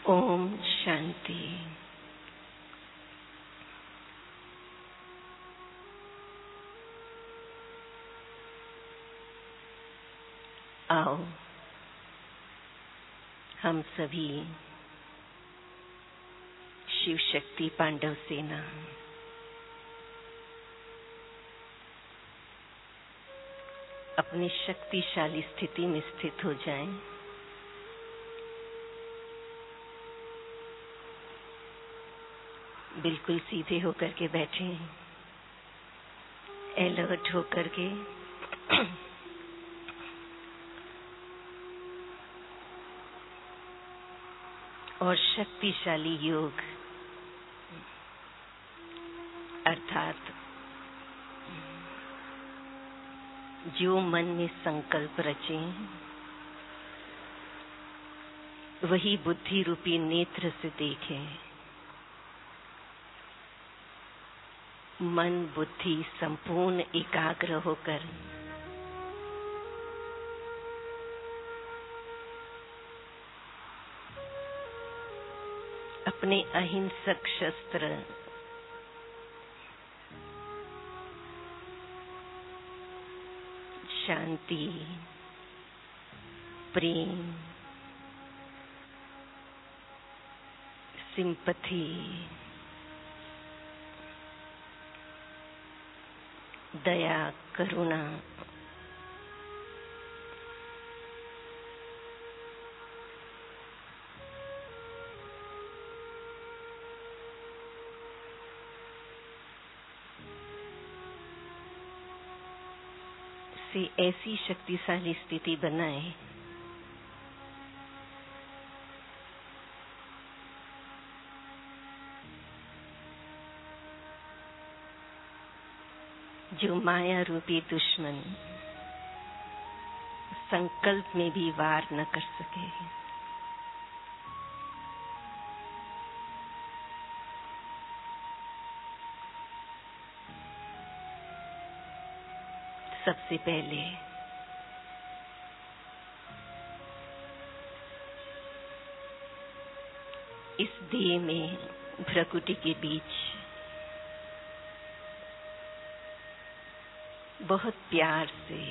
ओम शांति। आओ हम सभी शिव शक्ति पांडव सेना अपनी शक्तिशाली स्थिति में स्थित हो जाएं। बिल्कुल सीधे होकर के बैठे, अलर्ट होकर के और शक्तिशाली योग अर्थात जो मन में संकल्प रचे वही बुद्धि रूपी नेत्र से देखे। मन बुद्धि संपूर्ण एकाग्र होकर अपने अहिंसक शस्त्र शांति, प्रेम, सिंपथी, दया, करुणा से ऐसी शक्तिशाली स्थिति बनाए जो माया रूपी दुश्मन संकल्प में भी वार न कर सके। सबसे पहले इस देह में भ्रकुटी के बीच बहुत प्यार से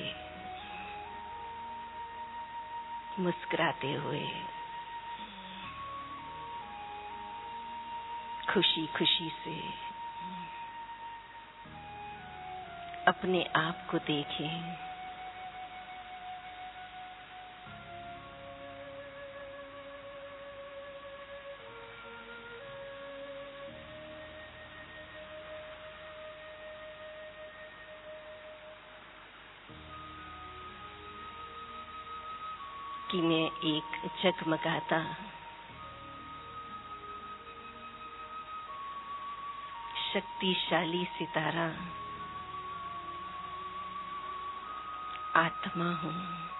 मुस्कुराते हुए खुशी खुशी से अपने आप को देखें। कि मैं एक जगमगाता शक्तिशाली सितारा आत्मा हूँ।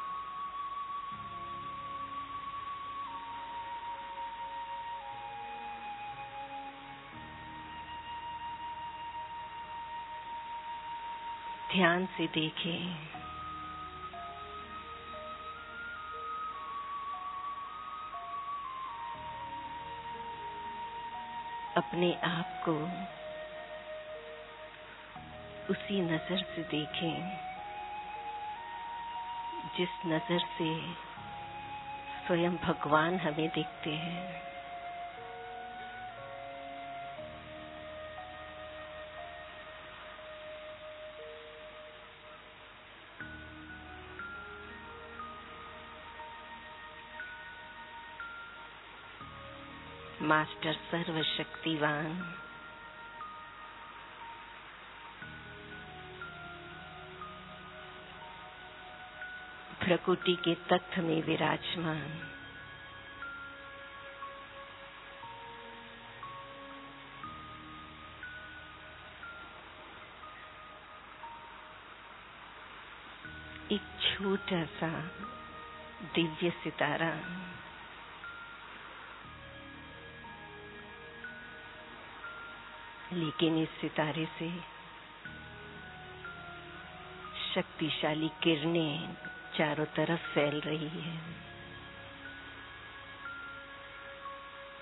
ध्यान से देखें। अपने आप को उसी नजर से देखें जिस नजर से स्वयं भगवान हमें देखते हैं। मास्टर सर्वशक्तिवान प्रकृति के तत्व में विराजमान एक छोटा सा दिव्य सितारा लेकिन इस सितारे से शक्तिशाली किरणें चारों तरफ फैल रही है।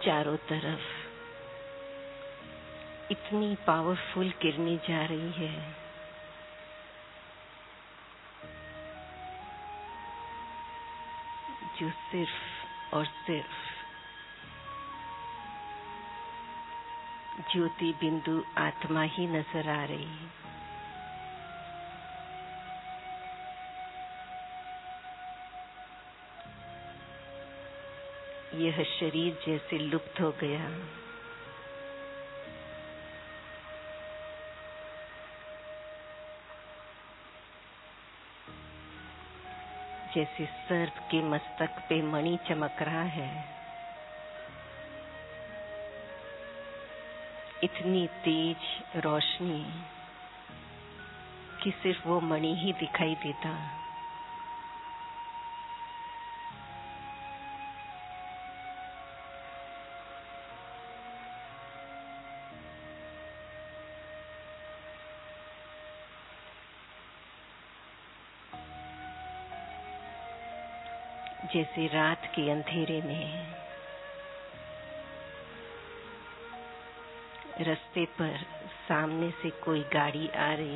चारों तरफ इतनी पावरफुल किरणें जा रही है, जो सिर्फ और सिर्फ ज्योति बिंदु आत्मा ही नजर आ रही है। यह शरीर जैसे लुप्त हो गया, जैसे सर्प के मस्तक पे मणि चमक रहा है, इतनी तेज रोशनी कि सिर्फ वो मणि ही दिखाई देता। जैसे रात के अंधेरे में रास्ते पर सामने से कोई गाड़ी आ रही,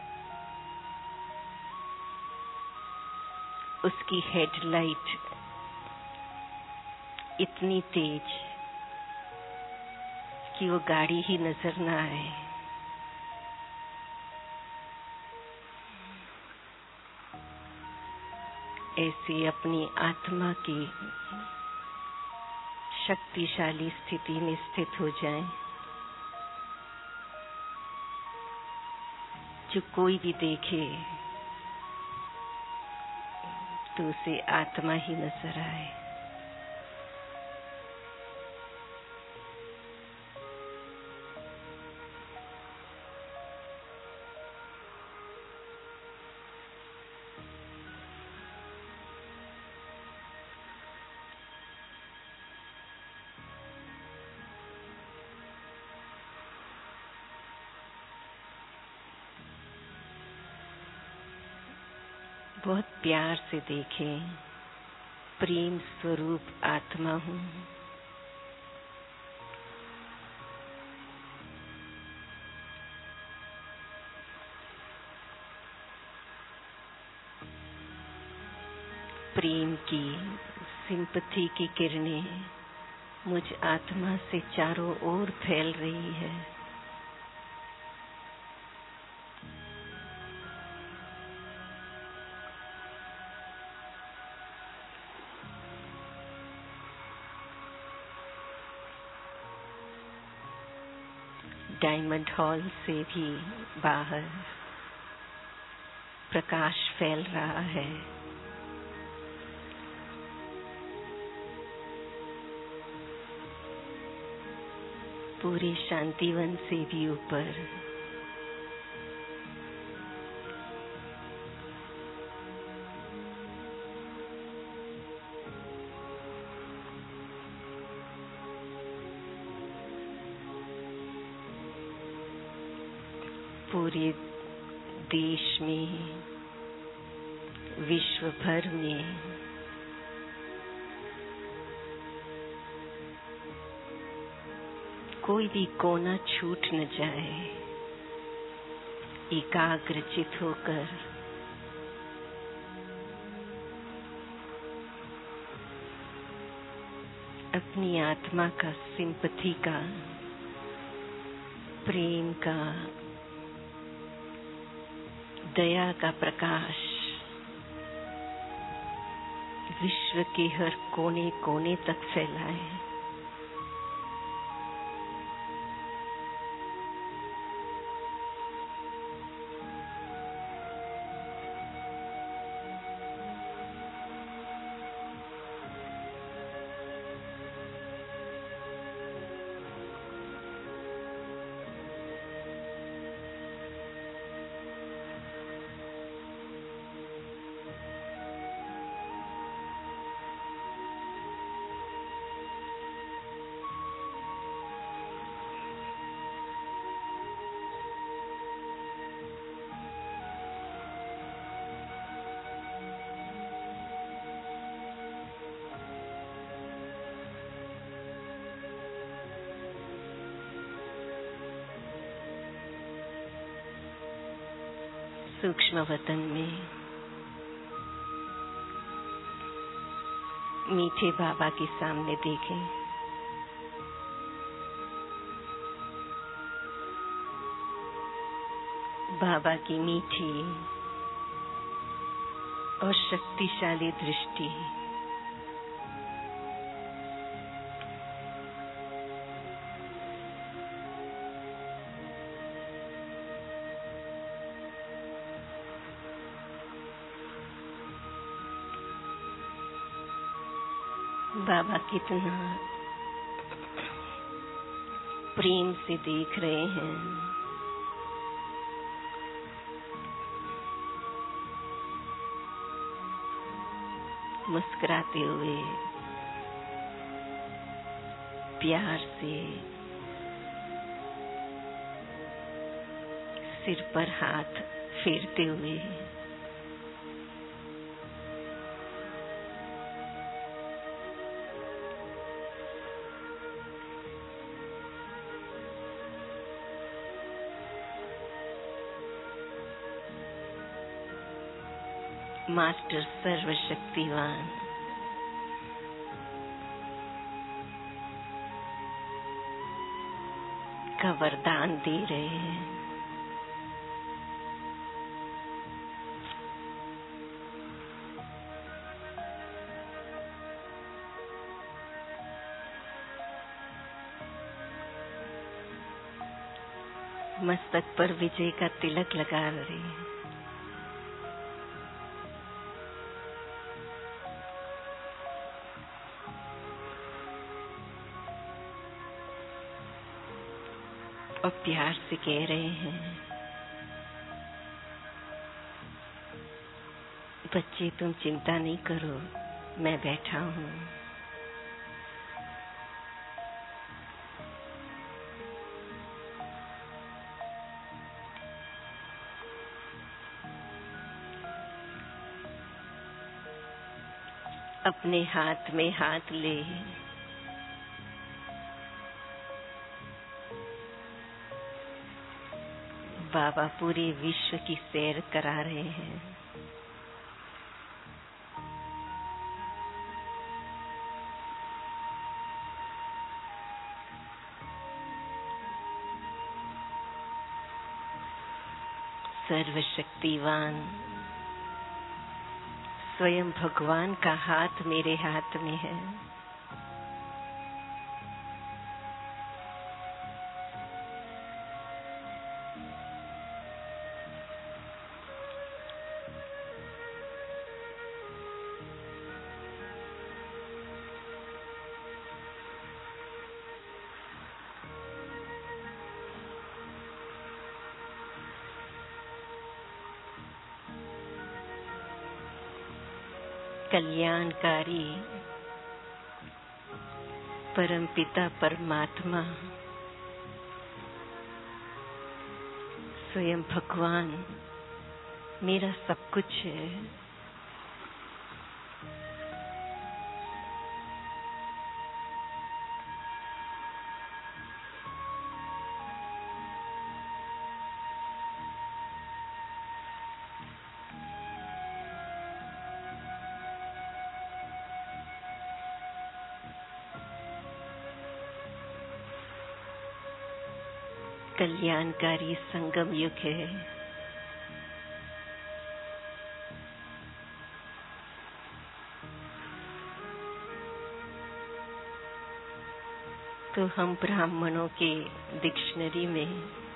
उसकी हेडलाइट इतनी तेज कि वो गाड़ी ही नजर ना आए। ऐसे अपनी आत्मा की शक्तिशाली स्थिति में स्थित हो जाएं, जो कोई भी देखे तो उसे आत्मा ही नजर आए। बहुत प्यार से देखें, प्रेम स्वरूप आत्मा हूँ। प्रेम की, सिंपैथी की किरणें मुझ आत्मा से चारों ओर फैल रही है। डायमंड हॉल से भी बाहर प्रकाश फैल रहा है। पूरे शांतिवन से भी ऊपर पूरे देश में, विश्व भर में कोई भी कोना छूट न जाए। एकाग्रचित होकर अपनी आत्मा का, सिंपैथी का, प्रेम का, दया का प्रकाश विश्व के हर कोने कोने तक फैलाए। सूक्ष्म वतन में मीठे बाबा के सामने देखें। बाबा की मीठी और शक्तिशाली दृष्टि बाबा कितना प्रेम से देख रहे हैं। मुस्कुराते हुए प्यार से सिर पर हाथ फेरते हुए मास्टर सर्वशक्तिवान का वरदान दे रहे हैं। मस्तक पर विजय का तिलक लगा रहे हैं। और प्यार से कह रहे हैं, बच्चे तुम चिंता नहीं करो, मैं बैठा हूँ। अपने हाथ में हाथ ले बाबा पूरे विश्व की सैर करा रहे हैं। सर्वशक्तिवान स्वयं भगवान का हाथ मेरे हाथ में है। कल्याणकारी परमपिता परमात्मा स्वयं भगवान मेरा सब कुछ है। कल्याणकारी संगम युग है। तो हम ब्राह्मणों के डिक्शनरी में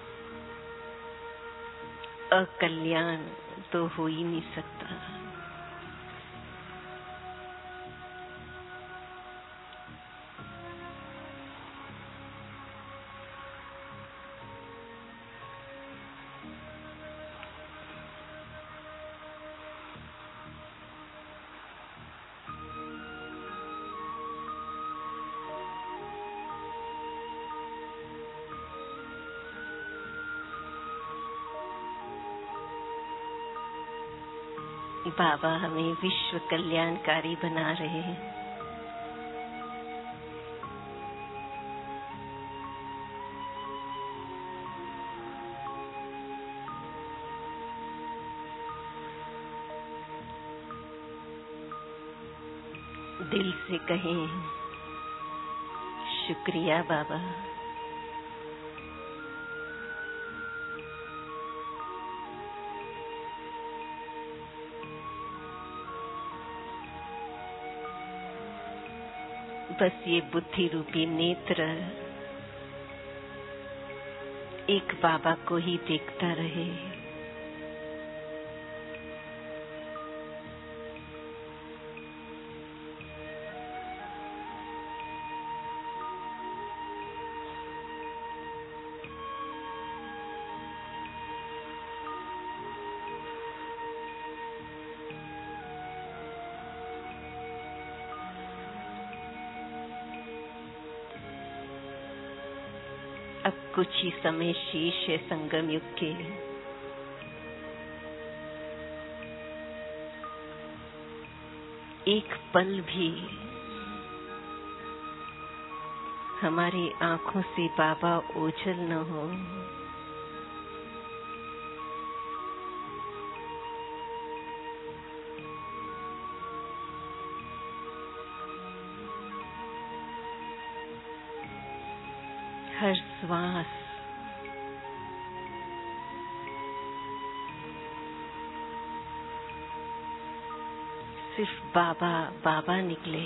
अकल्याण तो हो ही नहीं सकता। बाबा हमें विश्व कल्याणकारी बना रहे हैं। दिल से कहें, शुक्रिया बाबा। बस ये बुद्धि रूपी नेत्र एक बाबा को ही देखता रहे। अब कुछ ही समय शेष है संगम युग के। एक पल भी हमारी आंखों से बाबा ओझल न हो। हर श्वास सिर्फ बाबा बाबा निकले।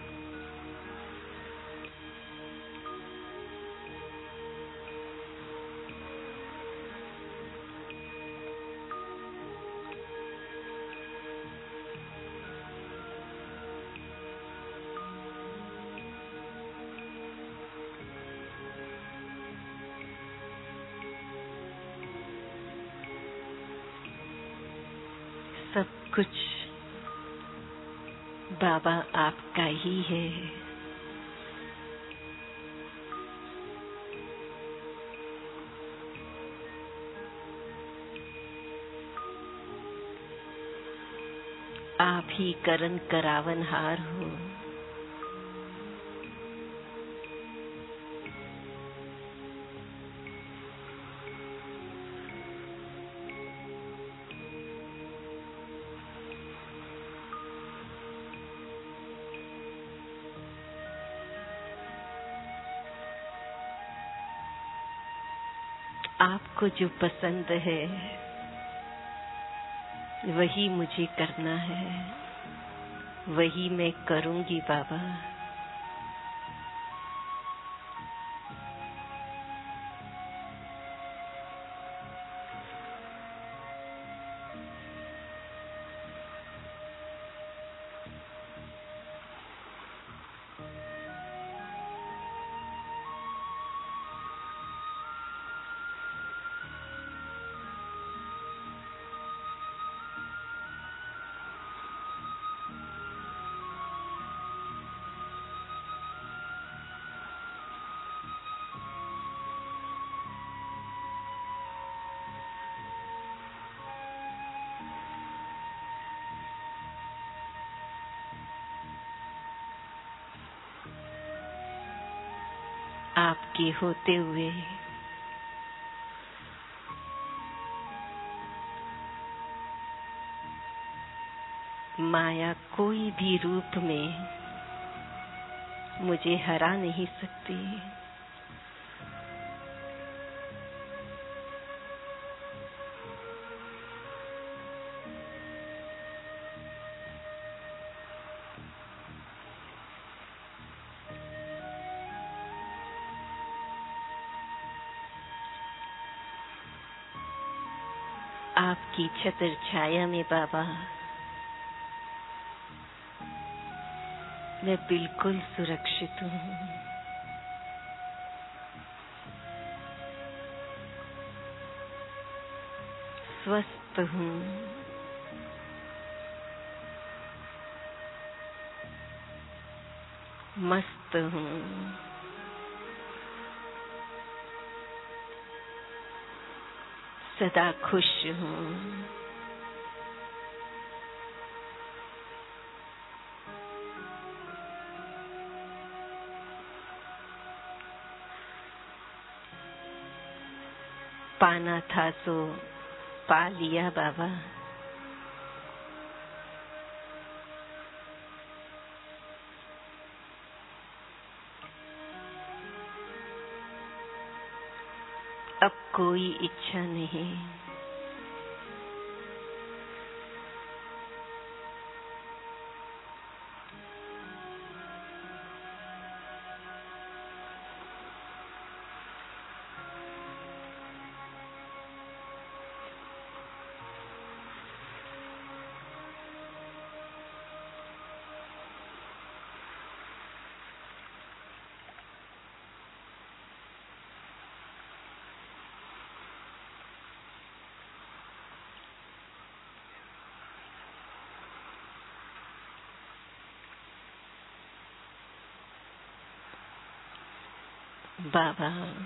सब कुछ बाबा आपका ही है। आप ही करन करावनहार हो। आपको जो पसंद है वही मुझे करना है, वही मैं करूंगी बाबा। आपके होते हुए माया कोई भी रूप में मुझे हरा नहीं सकती। आपकी छत्र छाया में बाबा मैं बिल्कुल सुरक्षित हूँ। स्वस्थ हूँ। मस्त हूँ। सदा खुश हूँ। पाना था सो पा लिया बाबा। अब कोई इच्छा नहीं। बाबा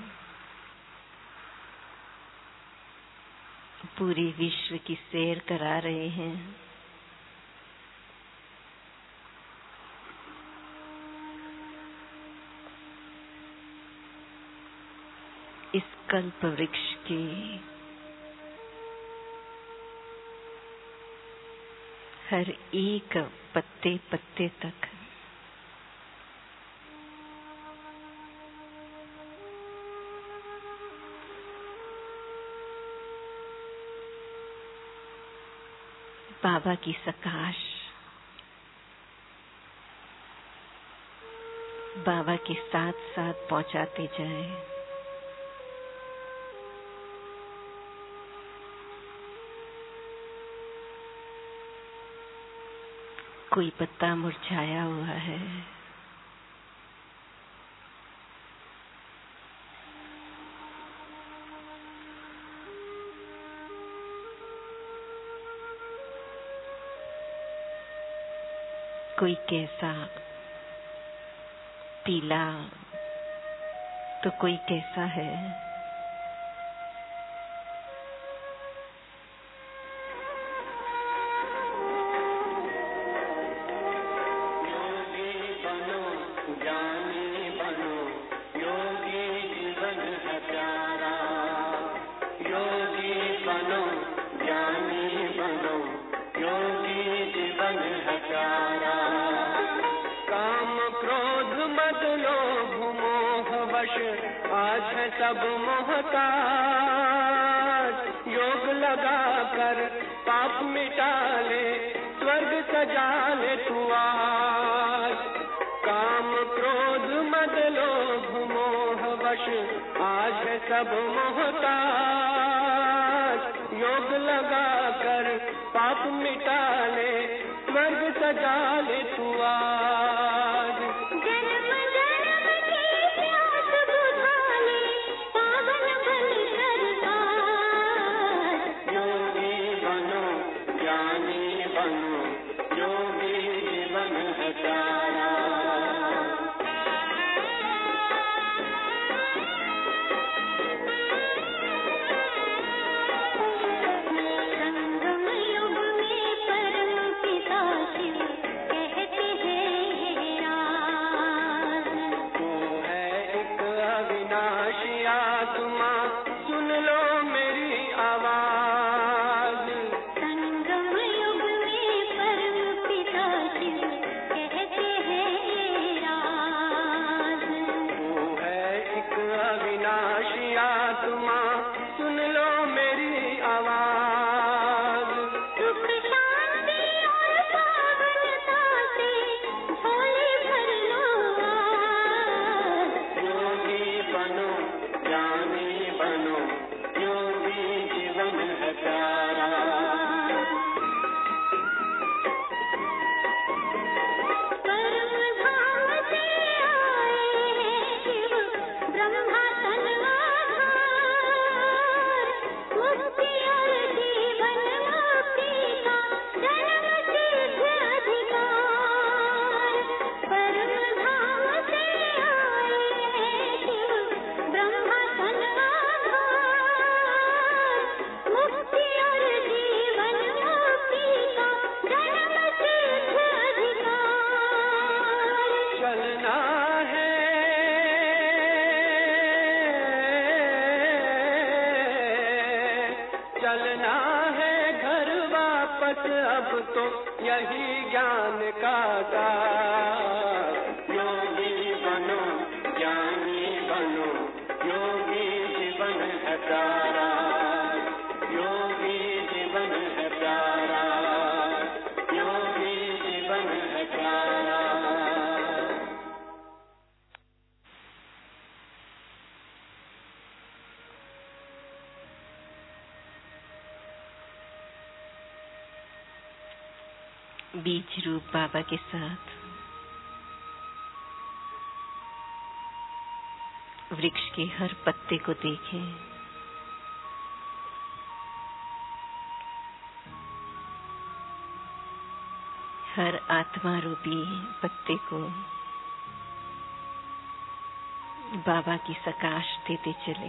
पूरे विश्व की सैर करा रहे हैं। इस कल्प वृक्ष के हर एक पत्ते पत्ते तक बाबा की प्रकाश, बाबा के साथ साथ पहुंचाते जाएं। कोई पत्ता मुरझाया हुआ है, कोई कैसा पीला तो कोई कैसा है। आज है सब मोहताज, योग लगा कर पाप मिटा ले, स्वर्ग सजा ले तू आज। काम क्रोध मद लोभ मोह वश आज है सब मोहताज, योग लगा कर पाप मिटा ले, स्वर्ग सजा ले तू आज। अब तो यही ज्ञान का सार। योगी बनो, ज्ञानी बनो, योगी जीवन है। प्यारा, योगी जीवन है प्यारा, योगी जीवन है प्यारा। बीज रूप बाबा के साथ वृक्ष के हर पत्ते को देखें, हर आत्मा रूपी पत्ते को बाबा की सकाश देते चले।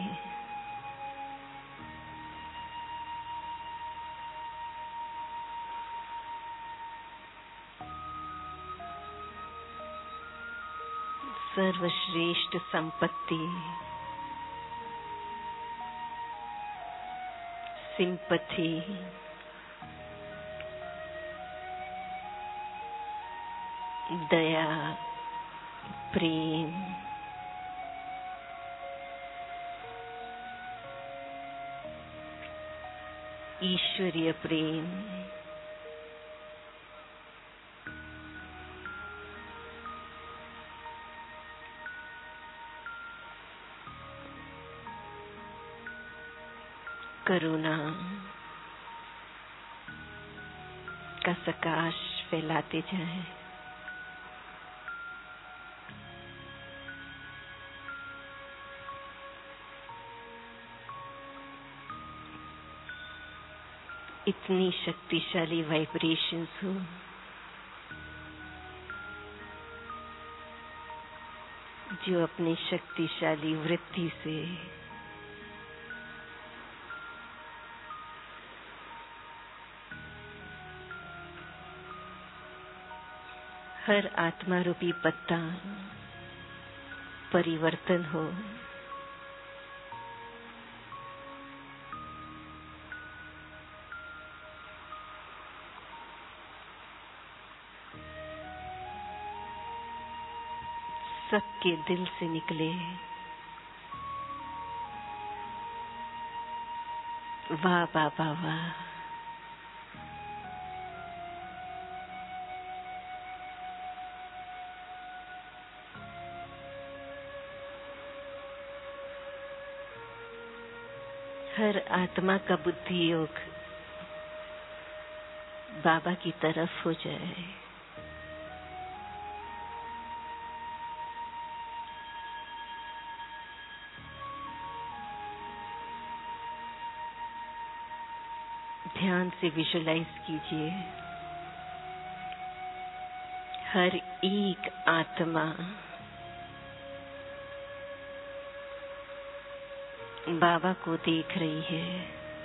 सर्वश्रेष्ठ संपत्ति सिंपथी, दया, प्रेम, ईश्वरीय प्रेम, करुणा का सकाश फैलाते जाएं। इतनी शक्तिशाली वाइब्रेशंस हो जो अपनी शक्तिशाली वृत्ति से हर आत्मा रूपी पत्ता परिवर्तन हो। सबके दिल से निकले वाह बाबा वाह। हर आत्मा का बुद्धि योग बाबा की तरफ हो जाए। ध्यान से विजुलाइज कीजिए हर एक आत्मा बाबा को देख रही है।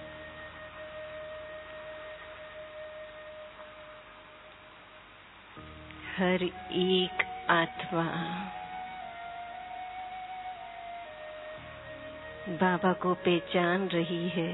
हर एक आत्मा बाबा को पहचान रही है।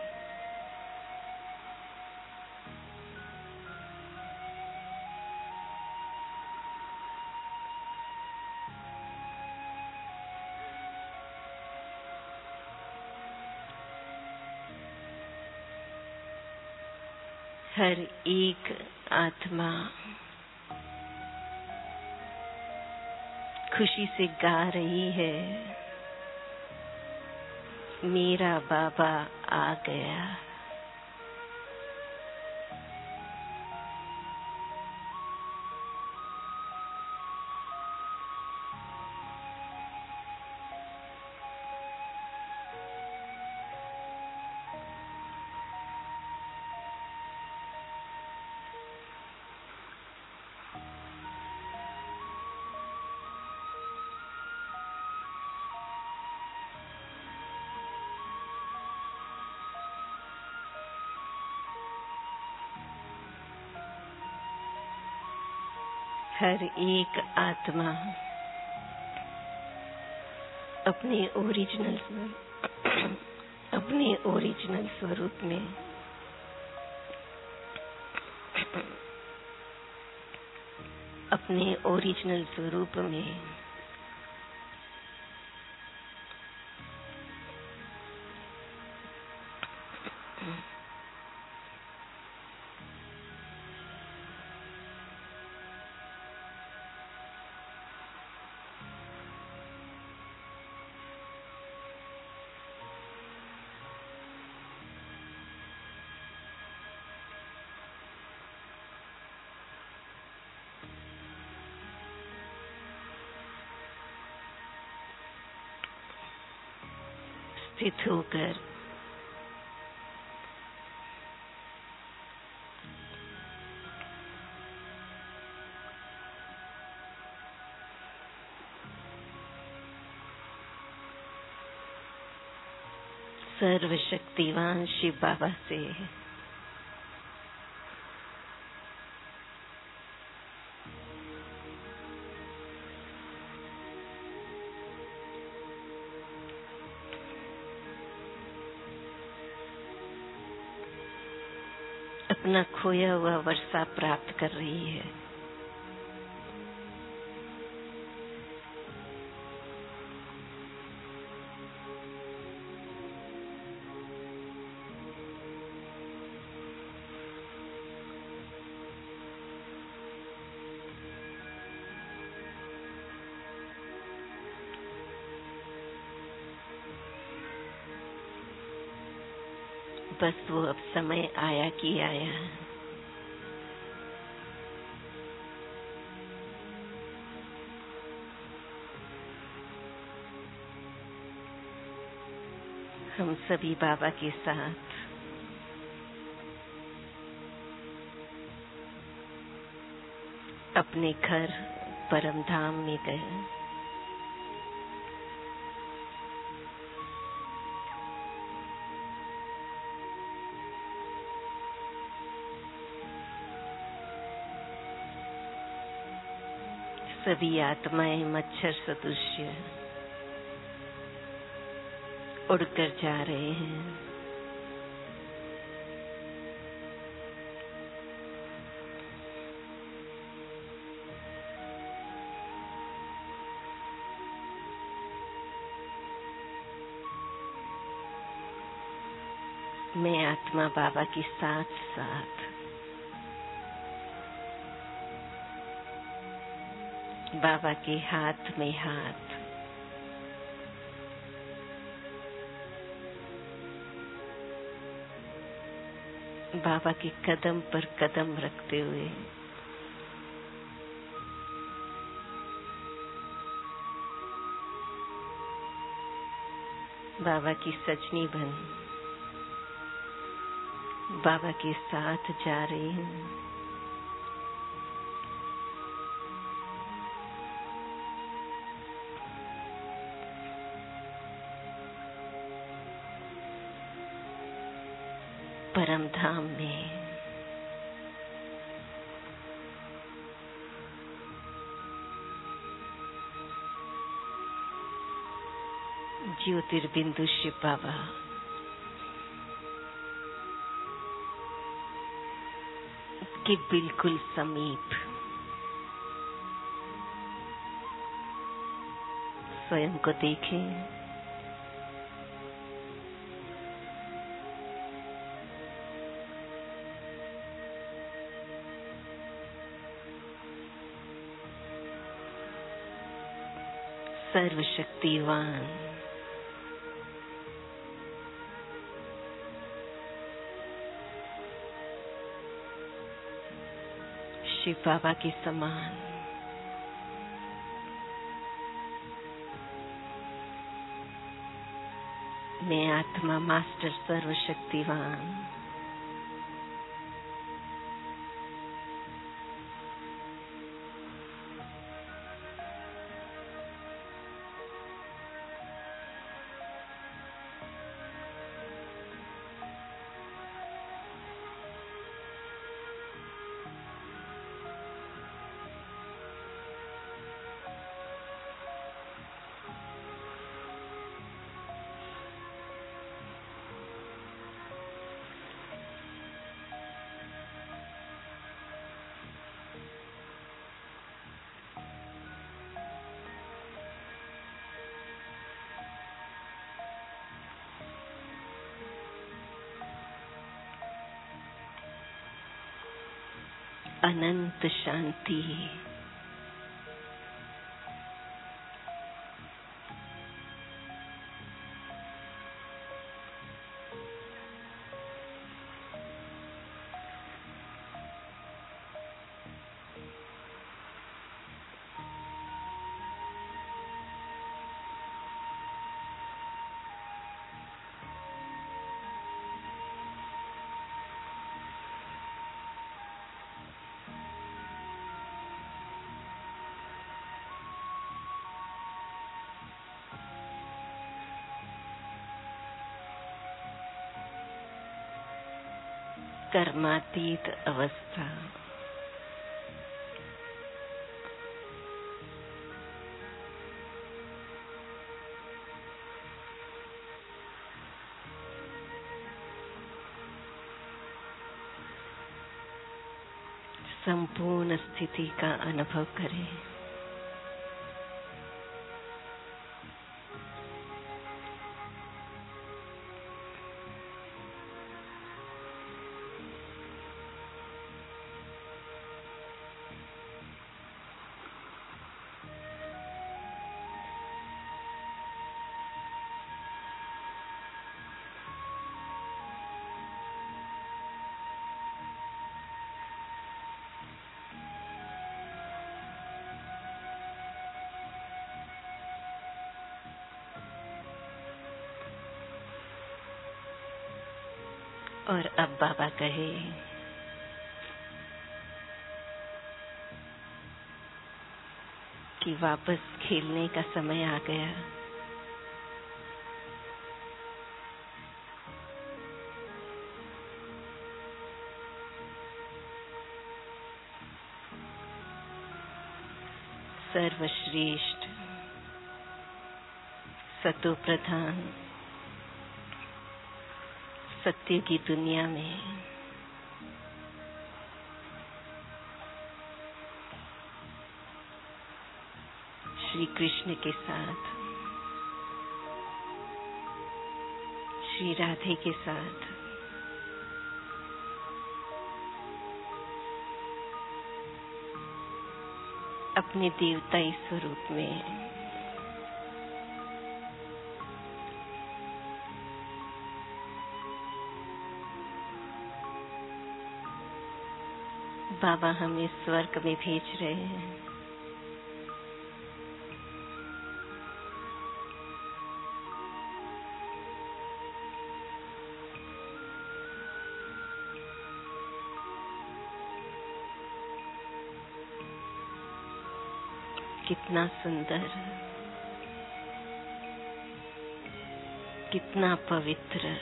हर एक आत्मा खुशी से गा रही है, मेरा बाबा आ गया। हर एक आत्मा अपने ओरिजिनल स्वरूप में अपने ओरिजिनल स्वरूप में उपस्थित होकर सर्वशक्तिवान शिव बाबा से अपना खोया हुआ वर्षा प्राप्त कर रही है। बस वो अब समय आया कि आया। हम सभी बाबा के साथ अपने घर परम धाम में गए। सभी आत्माएं मच्छर सदृश्य उड़कर जा रहे हैं। मैं आत्मा बाबा के साथ साथ बाबा के हाथ में हाथ बाबा के कदम पर कदम रखते हुए बाबा की सजनी बन बाबा के साथ जा रही हूँ। परम धाम में ज्योतिर्बिंदु शिव बाबा के बिल्कुल समीप स्वयं को देखें। सर्वशक्तिवान शिव बाबा के समान मैं आत्मा मास्टर सर्वशक्तिवान अनंत शांति। कर्मातीत अवस्था। संपूर्ण स्थिति का अनुभव करें। और अब बाबा कहे कि वापस खेलने का समय आ गया। सर्वश्रेष्ठ सतो प्रधान सत्य की दुनिया में श्री कृष्ण के साथ, श्री राधे के साथ अपने देवताई स्वरूप में बाबा हमें स्वर्ग में भेज रहे हैं। कितना सुंदर, कितना पवित्र,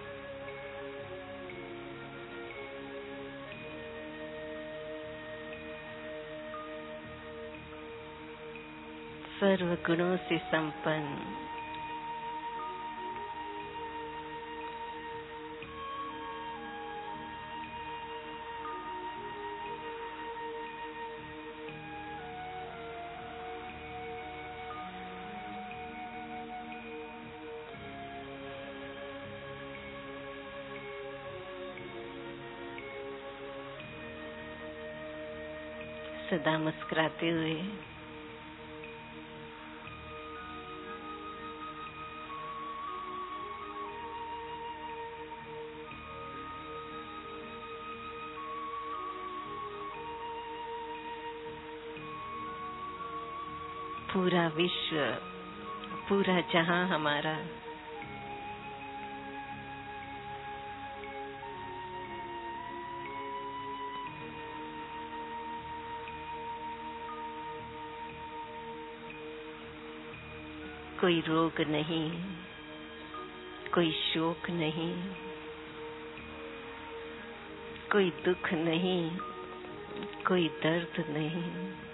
सर्व गुणों से संपन्न, सदा मुस्कुराते हुए पूरा विश्व, पूरा जहां हमारा कोई रोग नहीं, कोई शोक नहीं, कोई दुख नहीं, कोई दर्द नहीं।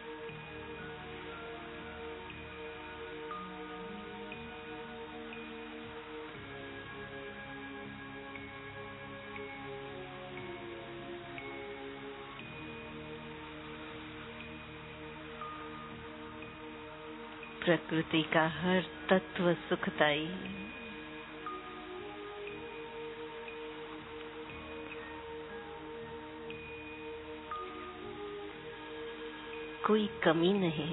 प्रकृति का हर तत्व सुखदाई, कोई कमी नहीं।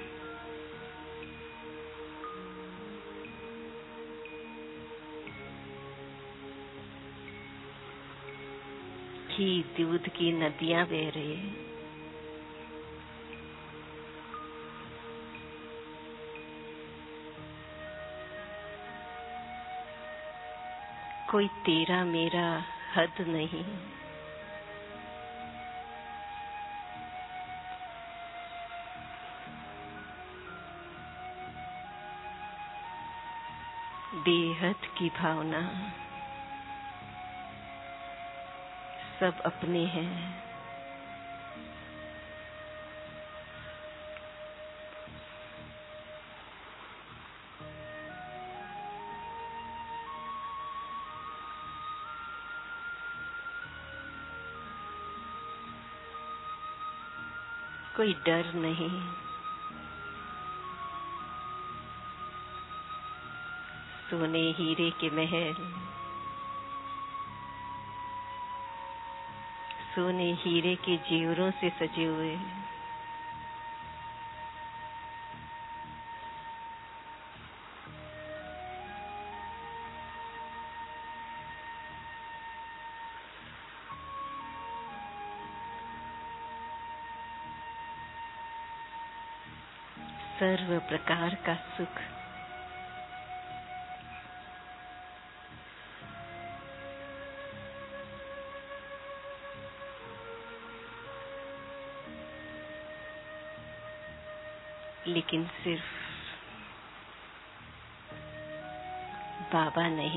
घी दूध की नदियां बह रही है। कोई तेरा मेरा हद नहीं। बेहद की भावना सब अपने हैं। कोई डर नहीं, सोने हीरे के महल, सोने हीरे के जेवरों से सजे हुए, सर्व प्रकार का सुख लेकिन सिर्फ बाबा नहीं।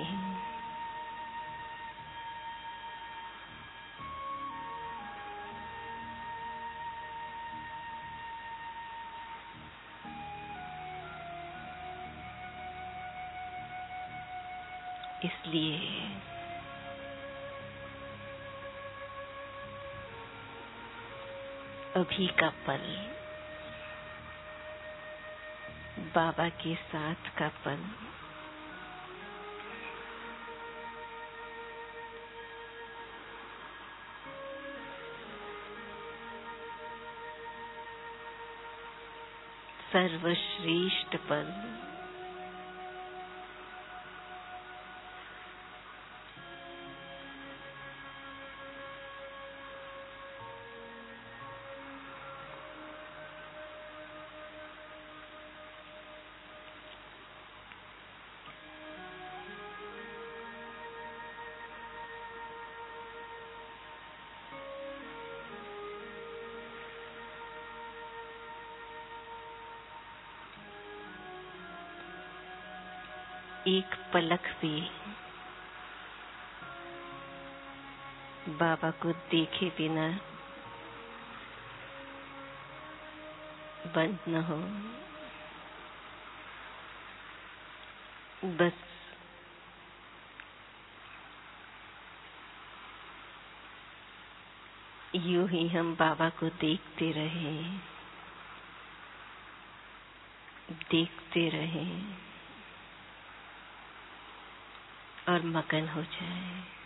इसलिए अभी का पल बाबा के साथ का पल सर्वश्रेष्ठ पल एक पलक भी बाबा को देखे बिना बंद न हो। बस यूं ही हम बाबा को देखते रहें, देखते रहें और मगन हो जाए।